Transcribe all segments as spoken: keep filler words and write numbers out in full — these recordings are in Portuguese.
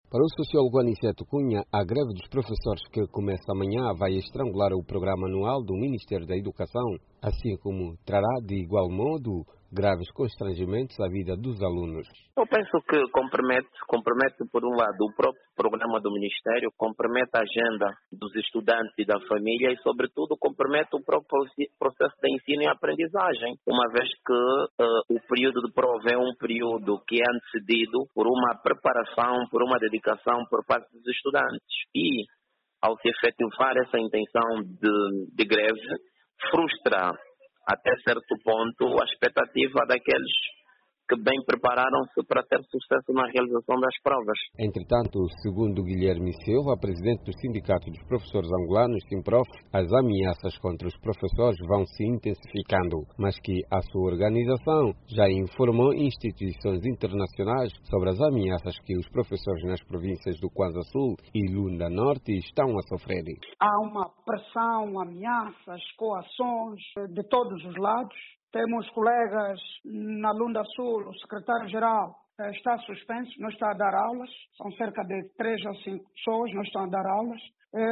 Para o sociólogo Aniceto Cunha, a greve dos professores que começa amanhã vai estrangular o programa anual do Ministério da Educação, assim como trará, de igual modo, graves constrangimentos à vida dos alunos. Eu penso que compromete, compromete, por um lado, o próprio programa do Ministério, compromete a agenda dos estudantes e da família e, sobretudo, compromete o próprio processo de ensino e aprendizagem, uma vez que uh, o período de prova é um período que é antecedido por uma preparação, por uma dedicação por parte dos estudantes. E, ao se efetivar essa intenção de, de greve, frustra até certo ponto a expectativa daqueles que bem prepararam-se para ter sucesso na realização das provas. Entretanto, segundo Guilherme Silva, presidente do Sindicato dos Professores Angolanos, Simprof, as ameaças contra os professores vão se intensificando, mas que a sua organização já informou instituições internacionais sobre as ameaças que os professores nas províncias do Kwanza Sul e Lunda Norte estão a sofrer. Há uma pressão, ameaças, coações de todos os lados. Temos colegas na Lunda Sul, o secretário-geral está suspenso, não está a dar aulas, são cerca de três ou cinco pessoas, não estão a dar aulas.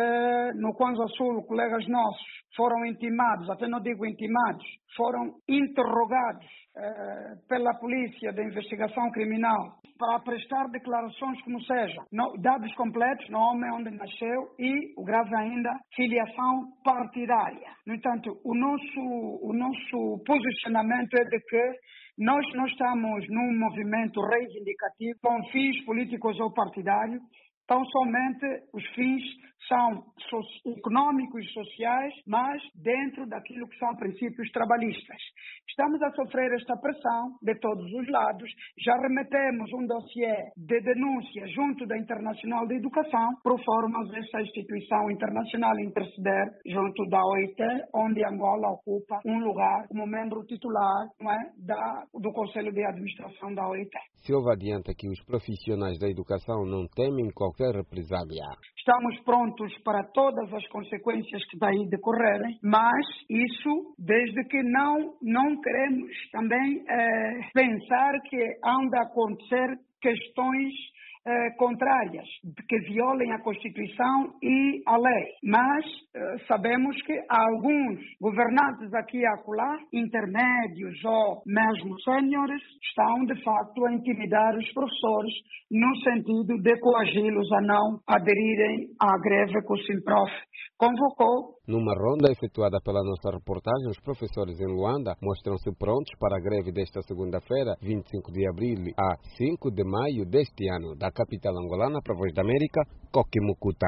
No Kwanza Sul, colegas nossos foram intimados, até não digo intimados, foram interrogados eh, pela polícia de investigação criminal para prestar declarações como sejam, no, dados completos, nome, onde nasceu e, o grave ainda, filiação partidária. No entanto, o nosso, o nosso posicionamento é de que nós não estamos num movimento reivindicativo com fins políticos ou partidários. Tão somente os fins são econômicos e sociais, mas dentro daquilo que são princípios trabalhistas. Estamos a sofrer esta pressão de todos os lados. Já remetemos um dossiê de denúncia junto da Internacional de Educação, por forma dessa instituição internacional interceder junto da O I T, onde Angola ocupa um lugar como membro titular, não é, da, do Conselho de Administração da O I T. Silva adianta que os profissionais da educação não temem qualquer represália. Estamos prontos para todas as consequências que daí decorrerem, mas isso desde que não, não queremos também é, pensar que hão de acontecer questões eh, contrárias, que violem a Constituição e a lei. Mas eh, sabemos que há alguns governantes aqui e acolá, intermédios ou mesmo séniores, estão de facto a intimidar os professores no sentido de coagi-los a não aderirem à greve que o Simprof convocou. Numa ronda efetuada pela nossa reportagem, os professores em Luanda mostram-se prontos para a greve desta segunda-feira, vinte e cinco de abril a cinco de maio deste ano. Da capital angolana para a Voz da América, Coquimucuta.